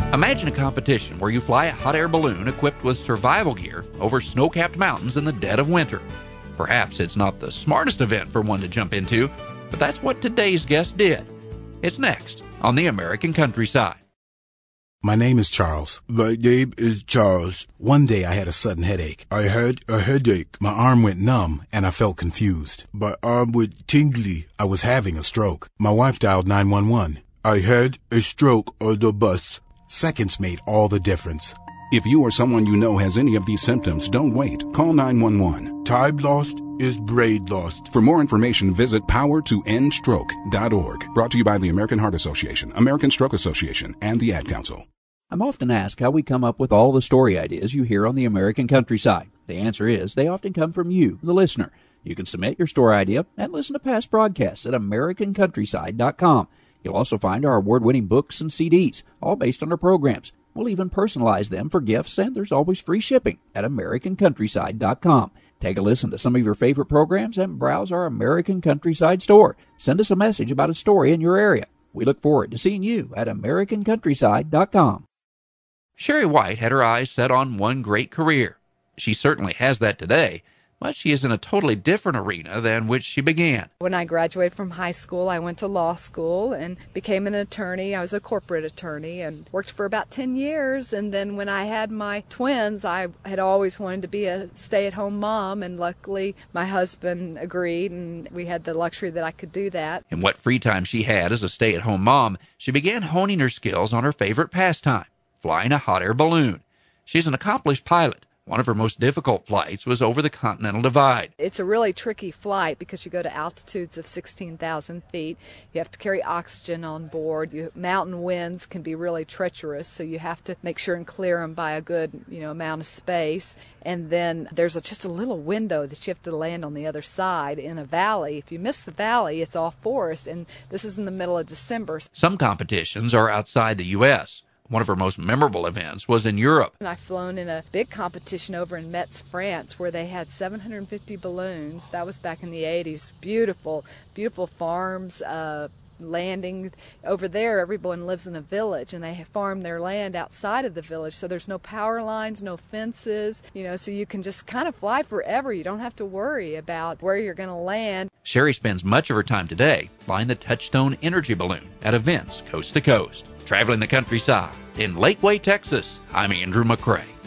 Imagine a competition where you fly a hot air balloon equipped with survival gear over snow-capped mountains in the dead of winter. Perhaps it's not the smartest event for one to jump into, but that's what today's guest did. It's next on the American Countryside. My name is Charles. My name is Charles. One day I had a sudden headache. I had a headache. My arm went numb and I felt confused. My arm went tingly. I was having a stroke. My wife dialed 911. I had a stroke on the bus. Seconds made all the difference. If you or someone you know has any of these symptoms, don't wait. Call 911. Time lost is brain lost. For more information, visit powertoendstroke.org. Brought to you by the American Heart Association, American Stroke Association, and the Ad Council. I'm often asked how we come up with all the story ideas you hear on the American Countryside. The answer is they often come from you, the listener. You can submit your story idea and listen to past broadcasts at AmericanCountryside.com. You'll also find our award-winning books and CDs, all based on our programs. We'll even personalize them for gifts, and there's always free shipping at AmericanCountryside.com. Take a listen to some of your favorite programs and browse our American Countryside store. Send us a message about a story in your area. We look forward to seeing you at AmericanCountryside.com. Sherry White had her eyes set on one great career. She certainly has that today, but she is in a totally different arena than which she began. When I graduated from high school, I went to law school and became an attorney. I was a corporate attorney and worked for about 10 years. And then when I had my twins, I had always wanted to be a stay-at-home mom, and luckily my husband agreed, and we had the luxury that I could do that. In what free time she had as a stay-at-home mom, she began honing her skills on her favorite pastime, flying a hot air balloon. She's an accomplished pilot. One of her most difficult flights was over the Continental Divide. It's a really tricky flight because you go to altitudes of 16,000 feet. You have to carry oxygen on board. Mountain winds can be really treacherous, so you have to make sure and clear them by a good, amount of space. And then there's just a little window that you have to land on the other side in a valley. If you miss the valley, it's all forest, and this is in the middle of December. Some competitions are outside the U.S. One of her most memorable events was in Europe. I've flown in a big competition over in Metz, France, where they had 750 balloons. That was back in the 80s. Beautiful, beautiful farms, landing. Over there, everyone lives in a village, and they farm their land outside of the village, so there's no power lines, no fences, so you can just kind of fly forever. You don't have to worry about where you're going to land. Sherry spends much of her time today flying the Touchstone Energy Balloon at events coast to coast. Traveling the countryside in Lakeway, Texas, I'm Andrew McCrae.